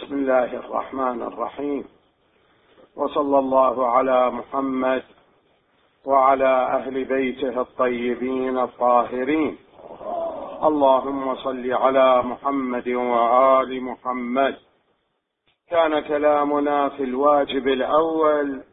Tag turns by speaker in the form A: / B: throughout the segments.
A: بسم الله الرحمن الرحيم، وصلى الله على محمد وعلى أهل بيته الطيبين الطاهرين. اللهم صل على محمد وآل محمد. كان كلامنا في الواجب الأول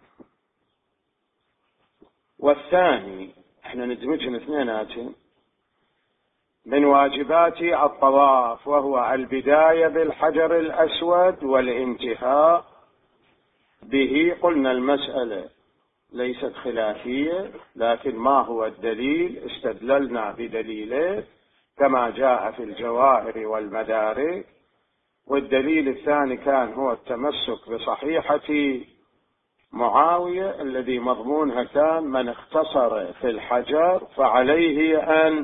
A: والثاني، احنا ندمجهم اثنيناتهم، من واجبات الطواف، وهو البداية بالحجر الأسود والانتهاء به. قلنا المسألة ليست خلافية، لكن ما هو الدليل؟ استدللنا بدليله كما جاء في الجواهر والمدارك. والدليل الثاني كان هو التمسك بصحيحة معاوية الذي مضمونها كان: من اختصر في الحجر فعليه أن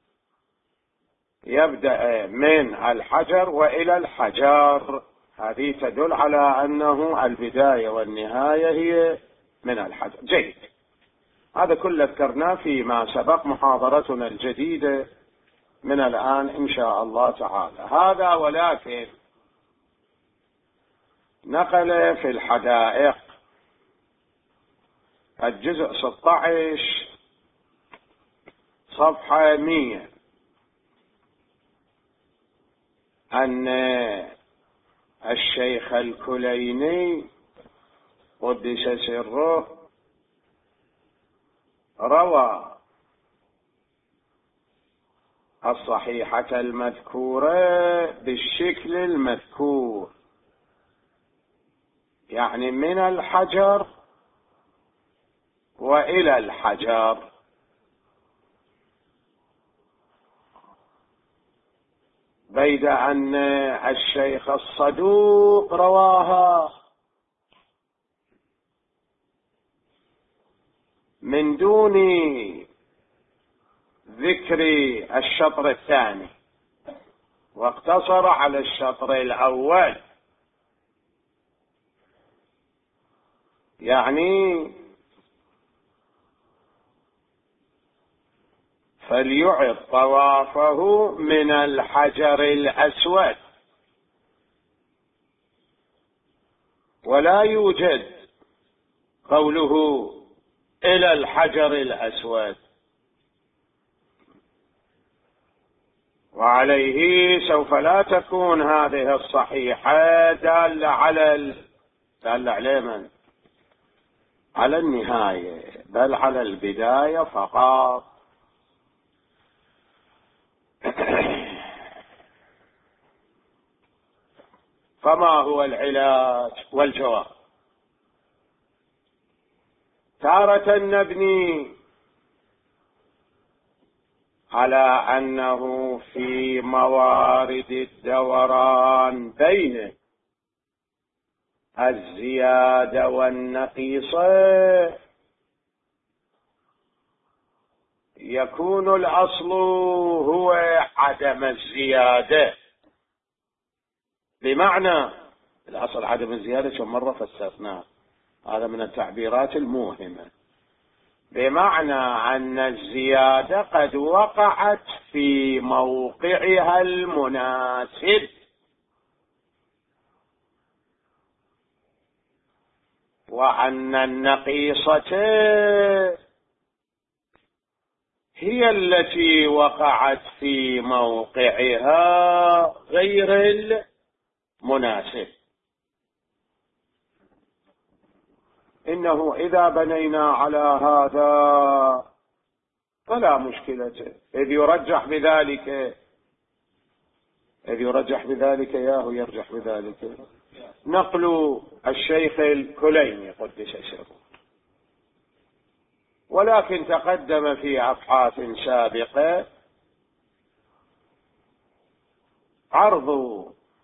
A: يبدأ من الحجر وإلى الحجر. هذه تدل على أنه البداية والنهاية هي من الحجر. جيد، هذا كله ذكرناه فيما سبق، محاضرتنا الجديدة من الآن إن شاء الله تعالى. هذا ولكن نقل في الحدائق الجزء 16 صفحة 100 أن الشيخ الكليني قدس سره روى الصحيحة المذكورة بالشكل المذكور، يعني من الحجر وإلى الحجر، بيد أن الشيخ الصدوق رواها من دون ذكر الشطر الثاني، واقتصر على الشطر الأول. يعني فليعد طوافه من الحجر الأسود، ولا يوجد قوله إلى الحجر الأسود. وعليه سوف لا تكون هذه الصحيحة دالة على من؟ على النهاية، بل على البداية فقط. فما هو العلاج والجواب؟ تارة نبني على أنه في موارد الدوران بين الزيادة والنقيصة يكون الأصل هو عدم الزيادة. بمعنى الأصل عدم الزيادة، كم مرة فسرناه، هذا من التعبيرات الموهمة. بمعنى أن الزيادة قد وقعت في موقعها المناسب، وأن النقيصة هي التي وقعت في موقعها غير المناسب. إنه إذا بنينا على هذا فلا مشكلة، إذ يرجح بذلك ياهو يرجح بذلك نقل الشيخ الكليني قدس سره. ولكن تقدم في أبحاث سابقة عرض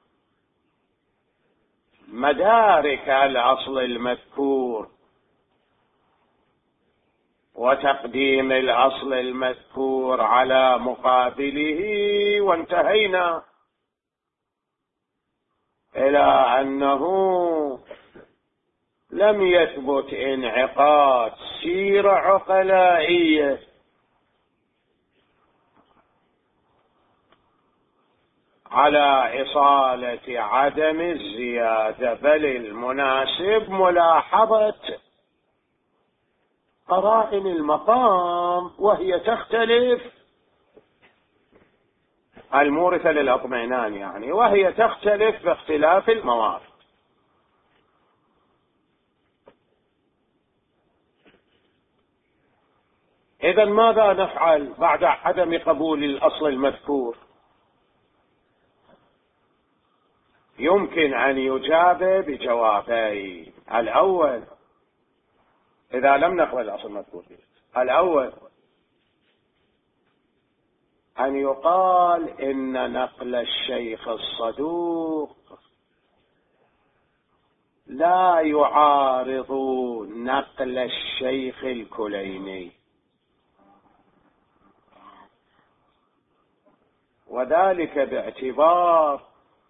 A: مدارك الأصل المذكور وتقديم الأصل المذكور على مقابله، وانتهينا إلى أنه لم يثبت انعقاد سيرة عقلائية على إصالة عدم الزيادة، بل المناسب ملاحظة قرائن المقام وهي تختلف، المورثة للأطمئنان يعني، وهي تختلف باختلاف الموارد. إذن ماذا نفعل بعد عدم قبول الأصل المذكور؟ يمكن أن يجاب بجوابين. الأول، إذا لم نقبل الأصل المذكور، الأول أن يقال إن نقل الشيخ الصدوق لا يعارض نقل الشيخ الكليني، وذلك باعتبار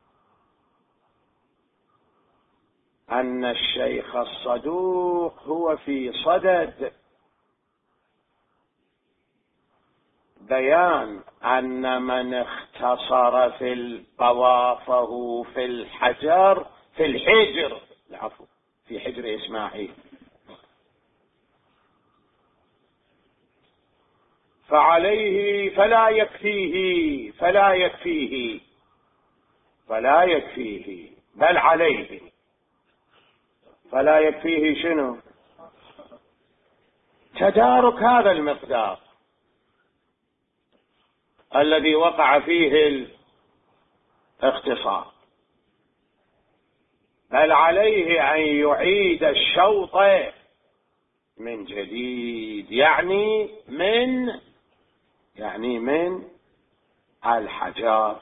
A: أن الشيخ الصدوق هو في صدد بيان أن من اختصر في طوافه في الحجر في حجر إسماعيل فعليه فلا يكفيه بل عليه. فلا يكفيه شنو؟ تدارك هذا المقدار الذي وقع فيه الاختصار، بل عليه أن يعيد الشوط من جديد، يعني من الحجر.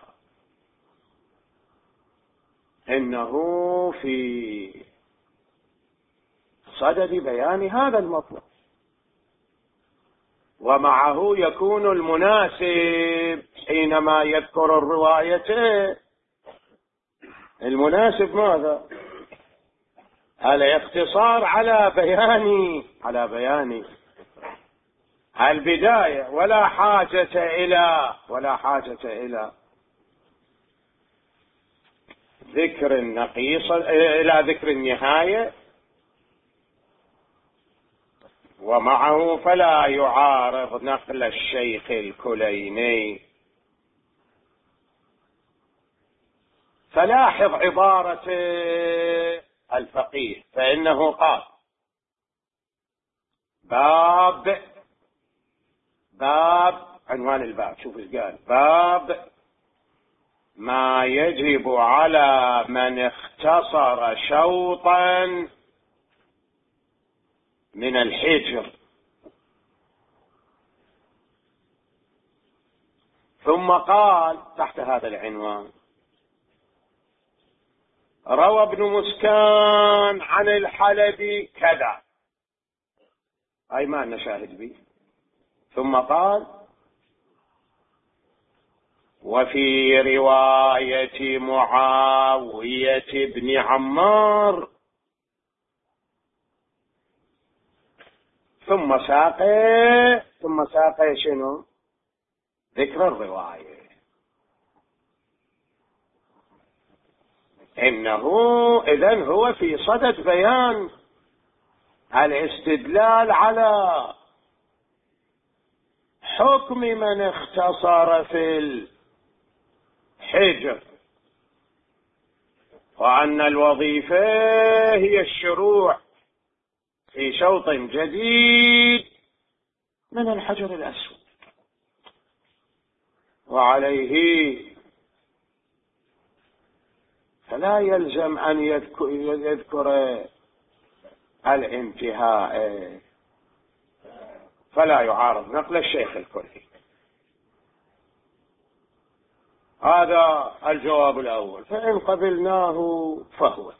A: إنه في صدد بيان هذا المطلب، ومعه يكون المناسب حينما يذكر الرواية، المناسب ماذا؟ الاقتصار على بيان البداية، ولا حاجة إلى ذكر النقيص، إلى ذكر النهاية. ومعه فلا يعارض نقل الشيخ الكليني. فلاحظ عبارة الفقيه، فإنه قال باب عنوان الباب، شوف ايش قال: باب ما يجب على من اختصر شوطا من الحجر. ثم قال تحت هذا العنوان: روى ابن مسكان عن الحلبي كذا، أي ما لنا شاهد به. ثم قال: وفي رواية معاوية بن عمار. ثم ساق شنو؟ ذكر الرواية. إنه إذن هو في صدد بيان الاستدلال على حكم من اختصر في الحجر، وأن الوظيفة هي الشروع في شوط جديد من الحجر الأسود، وعليه فلا يلزم أن يذكر الانتهاء، فلا يعارض نقل الشيخ الكلي. هذا الجواب الأول، فإن قبلناه فهو.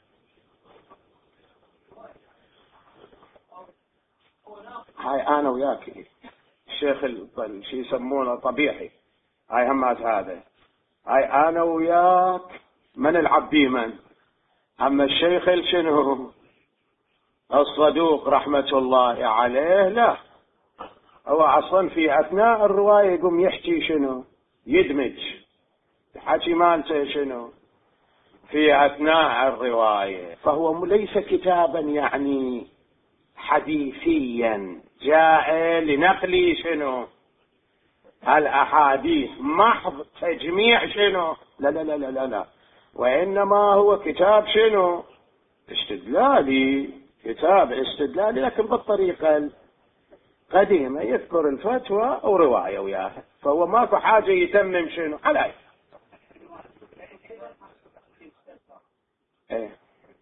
A: هاي أنا وياك الشيخ شي يسمونه طبيعي، هاي همات هذا، هاي أنا وياك من العبد أما الشيخ شنو الصدوق رحمة الله عليه لا، هو أصلا في أثناء الرواية يقوم يحكي شنو، يدمج حكي مالته شنو في أثناء الرواية، فهو ليس كتابا يعني حديثيا جاء لنقل شنو الأحاديث محض تجميع شنو، لا لا لا لا لا, لا. وإنما هو كتاب شنو استدلالي، كتاب استدلالي لكن بالطريقة القديمة، يذكر الفتوى أو رواية وياها، فهو ماكو حاجة يتمم شنو على ايه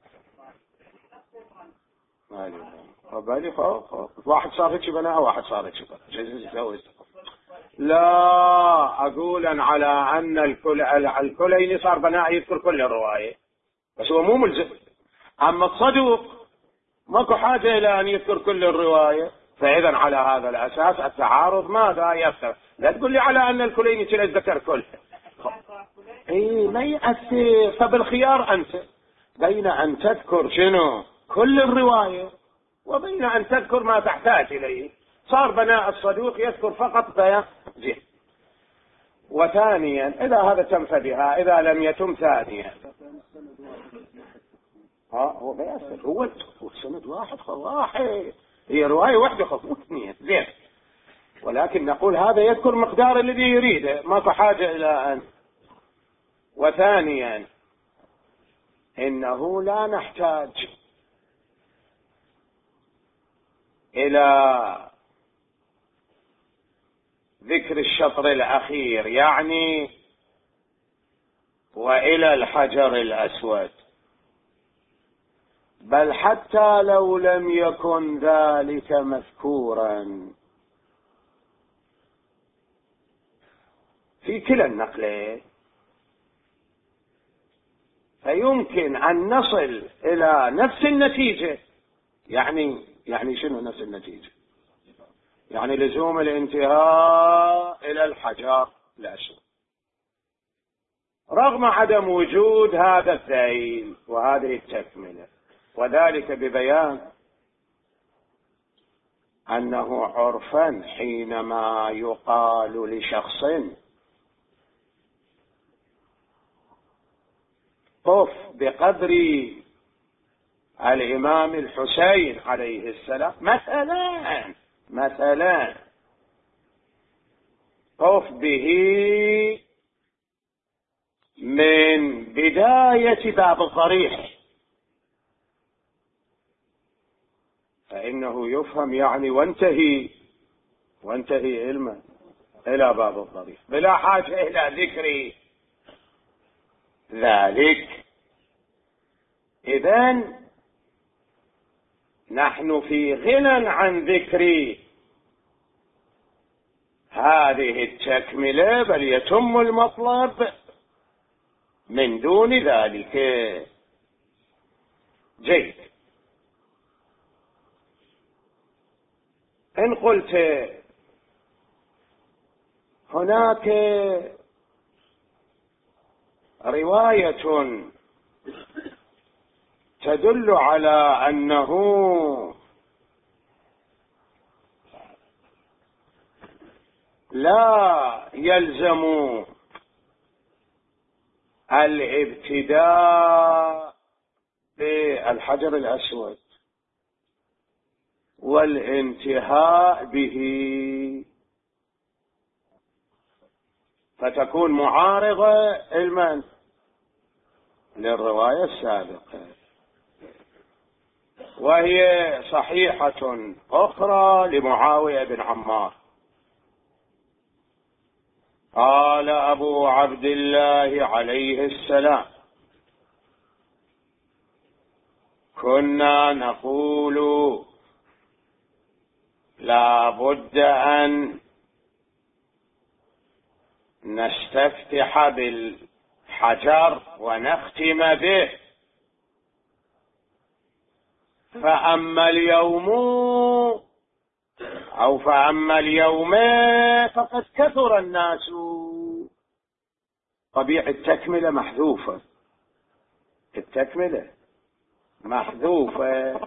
A: بالي واحد صار هيك بنا واحد صار هيك بنا. لا أقول على أن الكليني صار بناء يذكر كل الرواية، بس هو مو ملزم. أما الصدوق ماكو حاجة إلى أن يذكر كل الرواية، فإذا على هذا الأساس التعارض ماذا يفتر. لا تقول لي على أن الكليني ذكر كل إيه ما يأثر، فبالخيار أنت بين أن تذكر شنو كل الرواية وبين أن تذكر ما تحتاج إليه. صار بناء الصدوق يذكر فقط بيان زين. وثانيا إذا هذا تم فبها، إذا لم يتم ثانيا هو بيأثر، هو سند واحد هي رواية واحدة خطوة اثنين زين، ولكن نقول هذا يذكر مقدار الذي يريده، ما حاجة إلى أن. وثانيا إنه لا نحتاج إلى ذكر الشطر الأخير يعني وإلى الحجر الأسود، بل حتى لو لم يكن ذلك مذكورا في كلا النقلين، فيمكن أن نصل إلى نفس النتيجة. يعني شنو نفس النتيجة؟ يعني لزوم الانتهاء إلى الحجر الأسود رغم عدم وجود هذا الذيل وهذه التكملة، وذلك ببيان أنه عرفا حينما يقال لشخص قف بقدر الإمام الحسين عليه السلام مثلا قف به من بداية باب الضريح، فإنه يفهم يعني وانتهي علما إلى باب الضريح بلا حاجة إلى ذكر ذلك. إذن نحن في غنى عن ذكر هذه التكملة، بل يتم المطلب من دون ذلك. جيد. إن قلت هناك رواية تدل على أنه لا يلزم الابتداء بالحجر الأسود والانتهاء به، فتكون معارضة علما للرواية السابقة. وهي صحيحة أخرى لمعاوية بن عمار. قال أبو عبد الله عليه السلام: كنا نقول لا بد أن نستفتح بالحجر ونختم به، فأما اليوم فقد كثر الناس. طبيعة التكملة محذوفة، التكملة محذوفة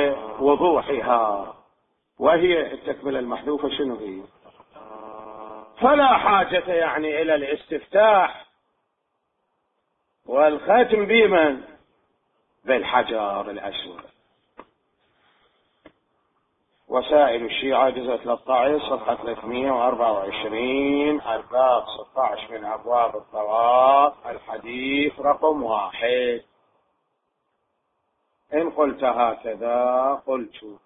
A: لوضوحها. وهي التكملة المحذوفة شنو هي؟ فلا حاجة يعني إلى الاستفتاح والختم بمن؟ بالحجر الأسود. وسائل الشيعة جزء 13 صفحة 324 الباب 16 من أبواب الطواف الحديث رقم 1. إن قلت هكذا قلت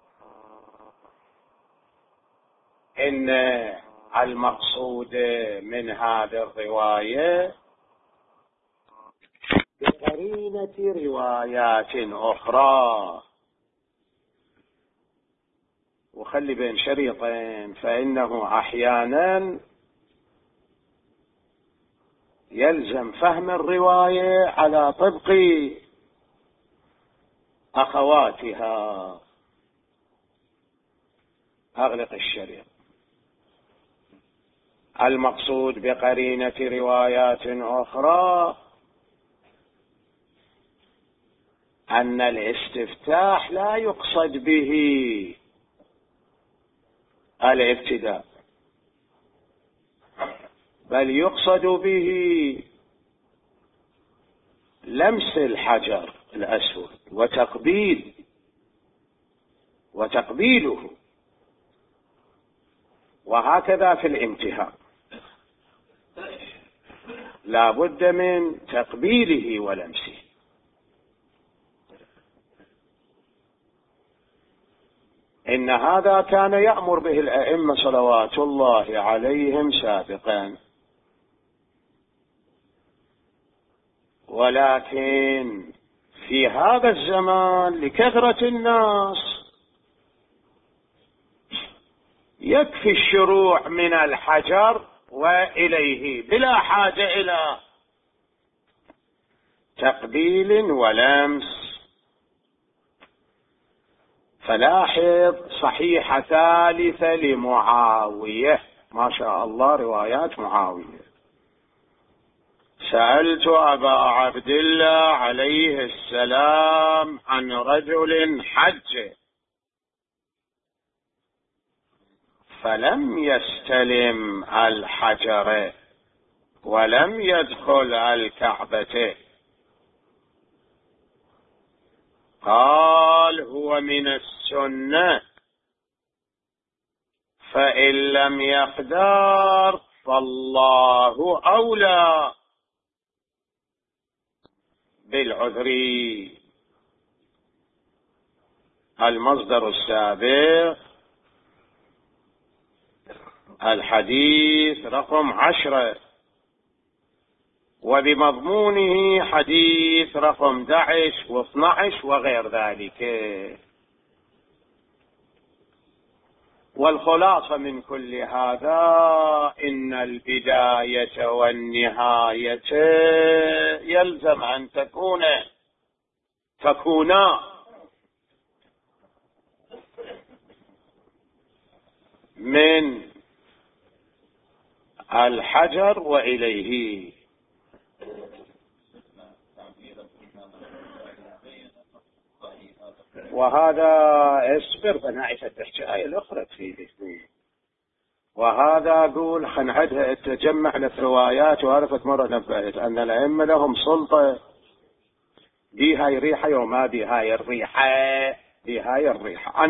A: إن المقصود من هذه الرواية بقرينة روايات أخرى، وخلي بين شريطين، فإنه أحيانا يلزم فهم الرواية على طبق أخواتها. أغلق الشريط. المقصود بقرينة روايات أخرى أن الاستفتاح لا يقصد به الابتداء، بل يقصد به لمس الحجر الأسود وتقبيله، وهكذا في الانتهاء لا بد من تقبيله ولمسه. إن هذا كان يأمر به الأئمة صلوات الله عليهم سابقا، ولكن في هذا الزمان لكثرة الناس يكفي الشروع من الحجر وإليه بلا حاجة إلى تقبيل ولمس. فلاحظ صحيحة ثالثة لمعاوية، ما شاء الله روايات معاوية. سألت أبا عبد الله عليه السلام عن رجل حج فلم يستلم الحجر ولم يدخل الكعبة، قال هو من السنة، فإن لم يقدر فالله أولى بالعذر. المصدر السابق الحديث رقم 10، وبمضمونه حديث رقم 11 و12 وغير ذلك. والخلاصة من كل هذا إن البداية والنهاية يلزم أن تكونا من الحجر وإليه. وهذا اصبر بنعيش الحكاية الأخرى فيه. وهذا أقول خنعدها التجمع للروايات، وعرفت مرة نبهت أن الأئمة لهم سلطة بهاي الريحة وما بهاي الريحة.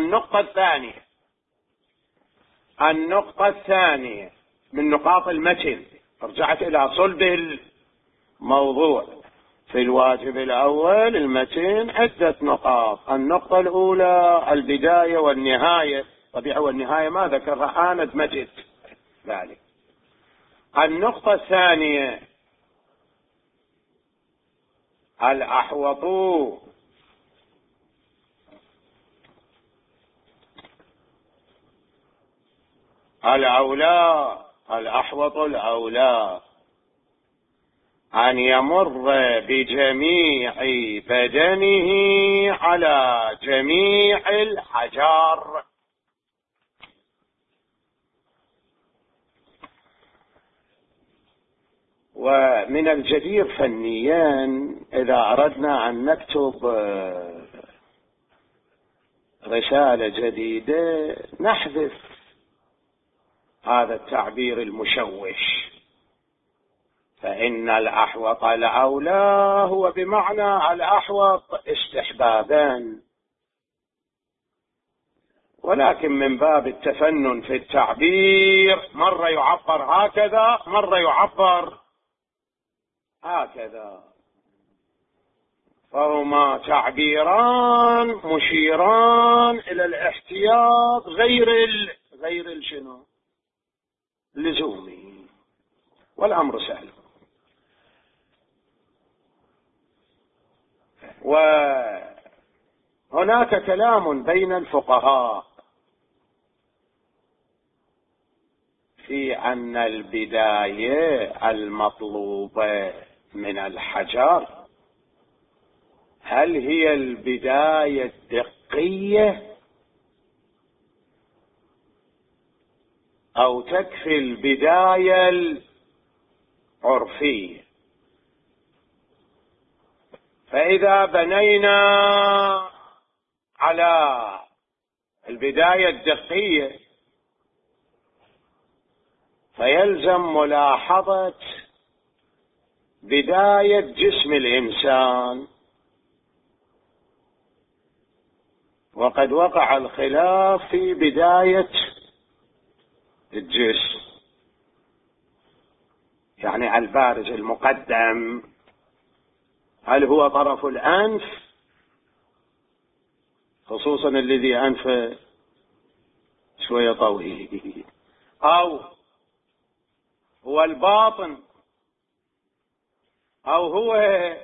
A: النقطة الثانية من نقاط المتن، رجعت إلى صلب الموضوع. في الواجب الأول المتن عدة نقاط. النقطة الأولى البداية والنهاية، طبيعة والنهاية ما ذكرها أنا مجد ذلك. النقطة الثانية الأحوط الأولى أن يمر بجميع بدنه على جميع الحجر. ومن الجدير فنيا إذا أردنا أن نكتب رسالة جديدة نحذف هذا التعبير المشوش، فإن الأحوط الأولى هو بمعنى الأحوط استحبابا، ولكن من باب التفنن في التعبير مرة يعبر هكذا مرة يعبر هكذا، فهما تعبيران مشيران إلى الاحتياط غير شنو لزومي، والأمر سهل. وهناك كلام بين الفقهاء في أن البداية المطلوبة من الحجر هل هي البداية الدقية أو تكفي البداية العرفية. فإذا بنينا على البداية الدقية فيلزم ملاحظة بداية جسم الإنسان، وقد وقع الخلاف في بداية الجسم، يعني البارز المقدم هل هو طرف الأنف، خصوصا الذي أنفه شوية طويل، أو هو الباطن، أو هو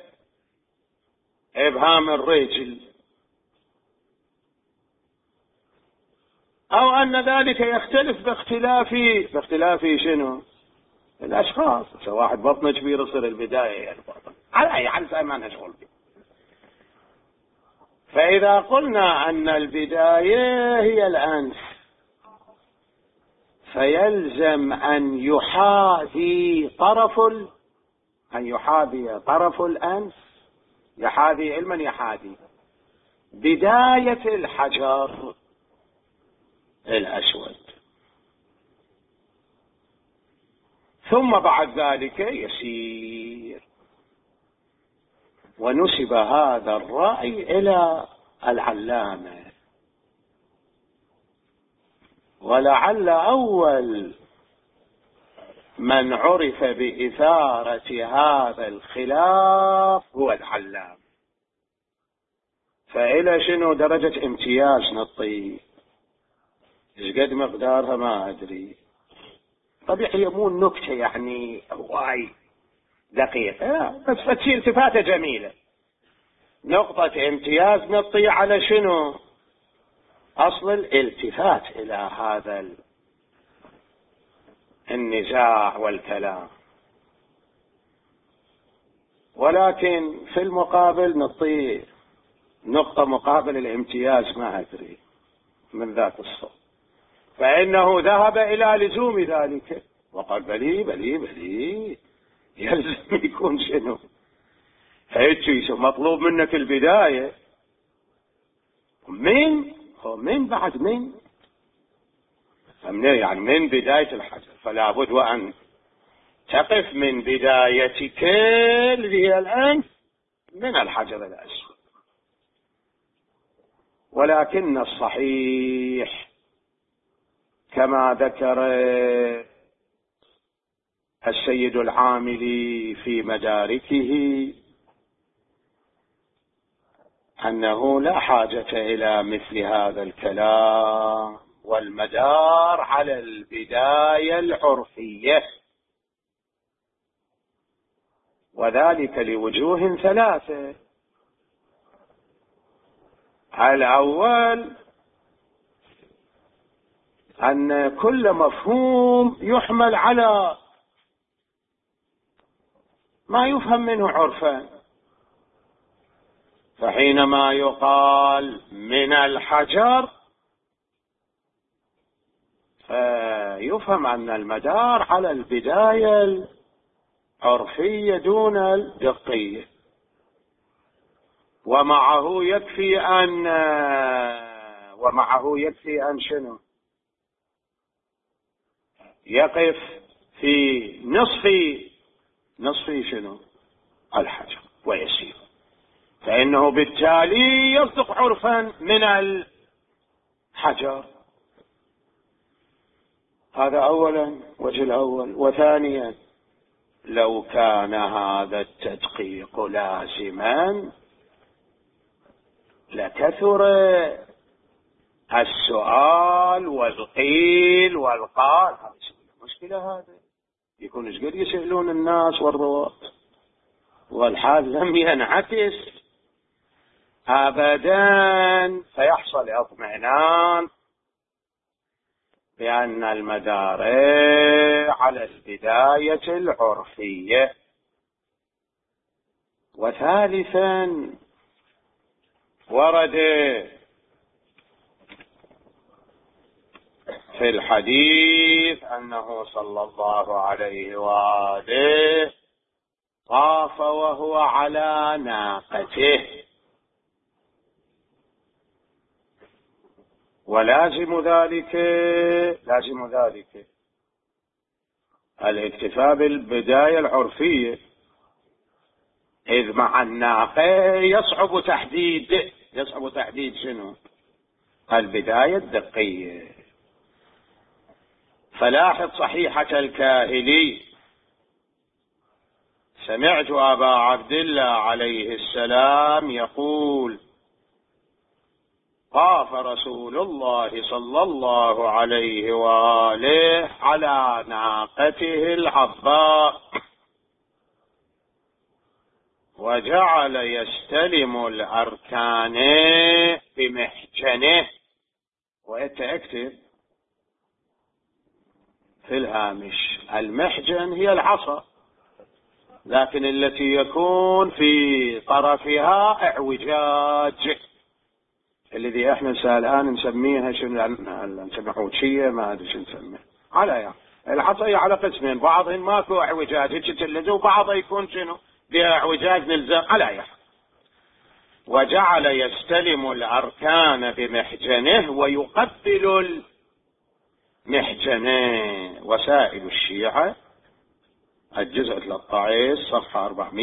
A: إبهام الرجل، أو أن ذلك يختلف باختلاف شنو الأشخاص. واحد بطنه كبير يصير البداية الباطن، على أي حال ما نشغل به. فإذا قلنا أن البداية هي الأنف فيلزم أن يحاذي طرف الأنف، يحاذي علما يحاذي بداية الحجر الأسود، ثم بعد ذلك يسير. ونسب هذا الرأي إلى العلامة، ولعل أول من عرف بإثارة هذا الخلاف هو العلامة. فإلى شنو درجة امتياز نطي، إيش قد مقدارها ما أدري، طبيعي هي مو النكتة يعني واي دقيقة، بس فتشي التفاتة جميلة، نقطة امتياز نطي على شنو أصل الالتفات إلى هذا النزاع والكلام. ولكن في المقابل نطي نقطة مقابل الامتياز ما أدري من ذاك الصوت، فإنه ذهب إلى لزوم ذلك وقال بلي يلزم يكون شنو هيك مطلوب منك البداية من بعد يعني من بداية الحجر، فلا بد وأن تقف من بداية كل ذي الأنف من الحجر الأسود. ولكن الصحيح كما ذكر السيد العاملي في مداركه أنه لا حاجة إلى مثل هذا الكلام، والمدار على البداية العرفية، وذلك لوجوه ثلاثة. الأول أن كل مفهوم يحمل على ما يفهم منه عرفا، فحينما يقال من الحجر فيفهم أن المدار على البداية العرفية دون الدقية، ومعه يكفي أن شنو يقف في نصف شنو الحجر ويسير، فإنه بالتالي يصدق عرفا من الحجر. هذا أولا، وجه الأول. وثانيا، لو كان هذا التدقيق لازما لكثر السؤال والقيل والقال. هذه مشكلة، هذا يكون ايش قد يسألون الناس والرواة، والحال لم ينعكس أبدا، فيحصل اطمئنان بأن المدار على البداية العرفية. وثالثا، ورد في الحديث أنه صلى الله عليه وآله طاف وهو على ناقته، ولازم ذلك الاكتفاء بالبداية العرفية، إذ مع الناقة يصعب تحديد شنو البداية الدقية. فلاحظ صحيحة الكاهلي: سمعت أبا عبد الله عليه السلام يقول: طاف رسول الله صلى الله عليه وآله على ناقته العضاء، وجعل يستلم الأركان بمحجنه. ويتأكد في الهامش: المحجن هي العصا، لكن التي يكون في طرفها اعوجاج، الذي احنا الآن نسميها شنو، نسميها حوشية، ما ادري شو نسميها. على العصا هي على قسمين، بعضهم ماكو اعوجاج يتجلد، وبعضها يكون شنو بها اعوجاج نلزم على وجعل يستلم الأركان بمحجنه ويقبل المحجنين. وسائل الشيعة الجزء 13 صفحة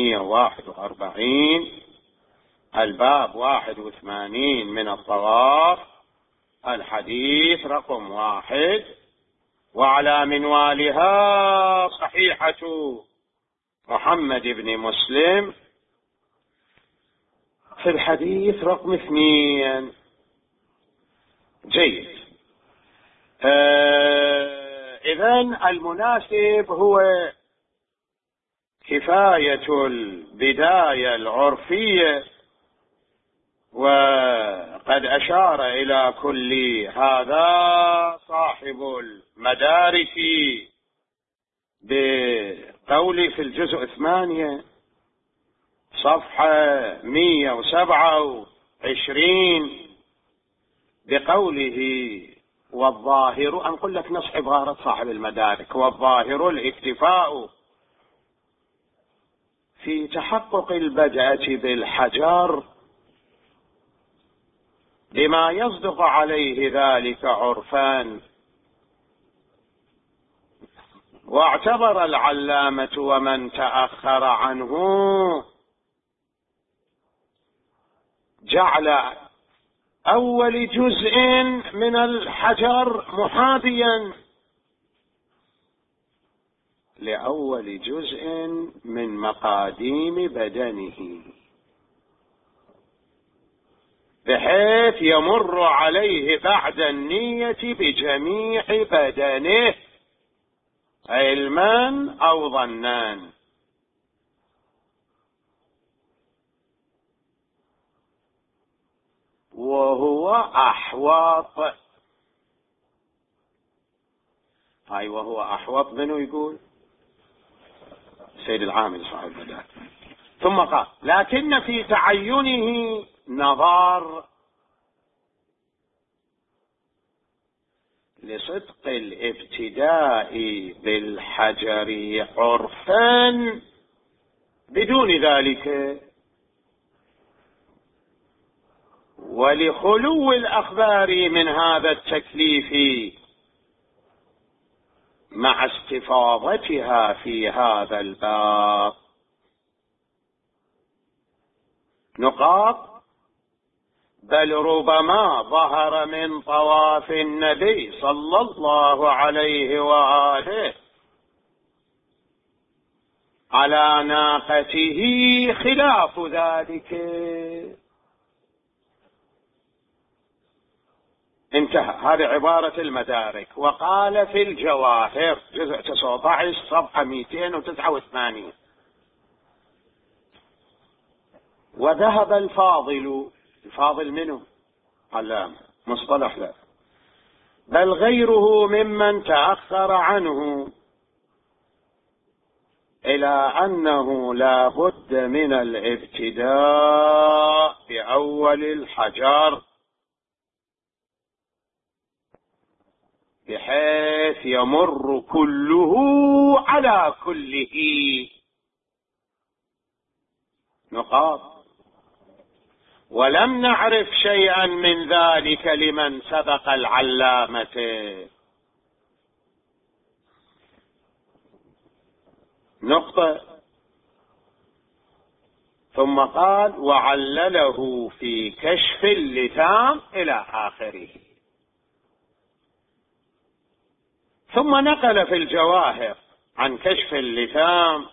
A: 441، الباب 81 من الطواف، الحديث رقم 1، وعلى منوالها صحيحة محمد بن مسلم في الحديث رقم 2. جيد. إذن المناسب هو كفاية البداية العرفية، وقد أشار إلى كل هذا صاحب المدارك بقول في الجزء 8 صفحة 127 بقوله: والظاهر، أنقل لك نص عبارة صاحب المدارك: والظاهر الاكتفاء في تحقق البدءة بالحجر بما يصدق عليه ذلك عرفا. واعتبر العلامة ومن تأخر عنه جعل أول جزء من الحجر محاذيا لأول جزء من مقاديم بدنه، بحيث يمر عليه بعد النية بجميع بدنه علما أو ظنا. وهو أحوط. وهو أحوط منه يقول سيد العامل صاحب المدارك. ثم قال: لكن في تعينه نظر لصدق الابتداء بالحجر عرفا بدون ذلك، ولخلو الأخبار من هذا التكليف مع استفاضتها في هذا الباب. نقاط. بل ربما ظهر من طواف النبي صلى الله عليه وآله على ناقته خلاف ذلك. انتهى. هذه عبارة المدارك. وقال في الجواهر جزء 19 صفحة 289: وذهب الفاضل منه علامة مصطلح له بل غيره ممن تأخر عنه إلى أنه لا بد من الابتداء بأول الحجر بحيث يمر كله على كله. نقاط. ولم نعرف شيئا من ذلك لمن سبق العلامة. نقطة. ثم قال وعلله في كشف اللثام إلى آخره. ثم نقل في الجواهر عن كشف اللثام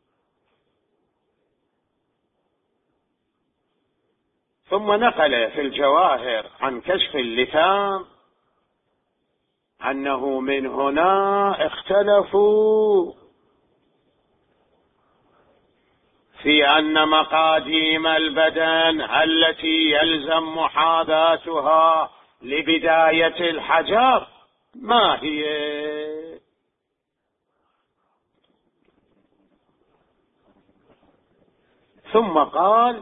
A: أنه من هنا اختلفوا في أن مقاديم البدن التي يلزم محاذاتها لبداية الحجر ما هي. ثم قال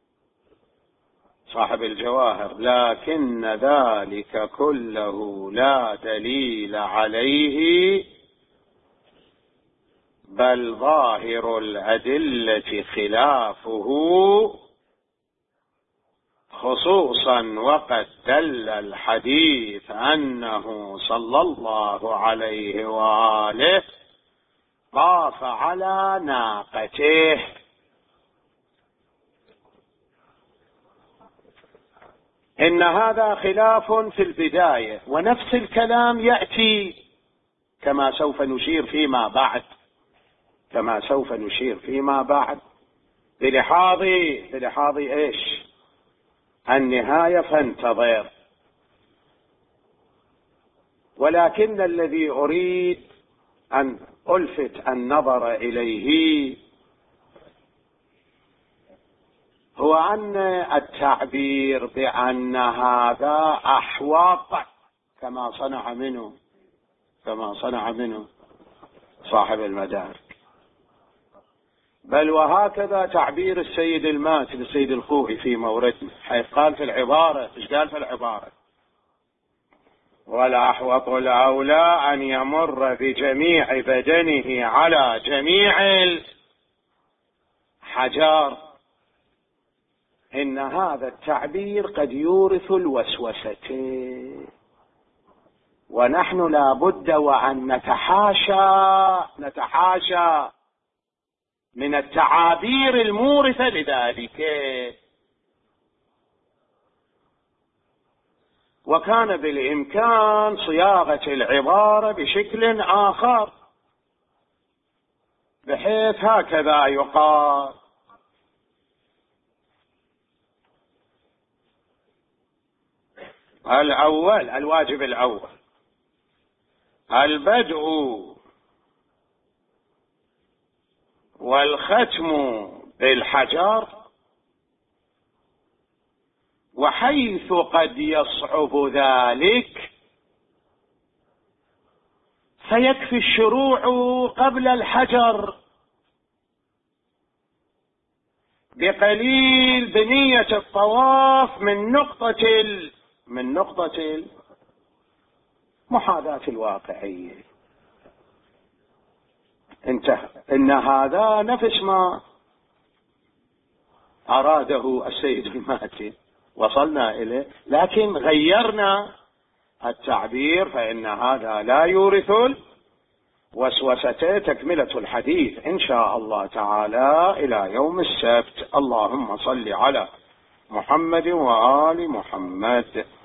A: صاحب الجواهر لكن ذلك كله لا دليل عليه بل ظاهر الأدلة خلافه، خصوصا وقد دل الحديث أنه صلى الله عليه وآله طاف على ناقته. إن هذا خلاف في البداية، ونفس الكلام يأتي كما سوف نشير فيما بعد بلحاظ إيش النهاية، فانتظر. ولكن الذي أريد أن ألفت النظر إليه هو أن التعبير بأن هذا أحوط كما صنع منه صاحب المدارك، بل وهكذا تعبير السيد الماتن السيد الخوئي في موردنا، حيث قال في العبارة، إيش قال في العبارة؟ والأحوط الأولى أن يمر بجميع بدنه على جميع الحجار. إن هذا التعبير قد يورث الوسوسة، ونحن لا بد وأن نتحاشى من التعابير المورثة لذلك. وكان بالإمكان صياغة العبارة بشكل آخر، بحيث هكذا يقال: الواجب الأول البدء والختم بالحجر، وحيث قد يصعب ذلك فيكفي الشروع قبل الحجر بقليل بنية الطواف من نقطة المحاذاة الواقعية. انتهى. إن هذا نفس ما أراده السيد الماتن، وصلنا إليه، لكن غيرنا التعبير، فإن هذا لا يورث وسوستي تكملة الحديث إن شاء الله تعالى إلى يوم السبت. اللهم صل على محمد وآل محمد.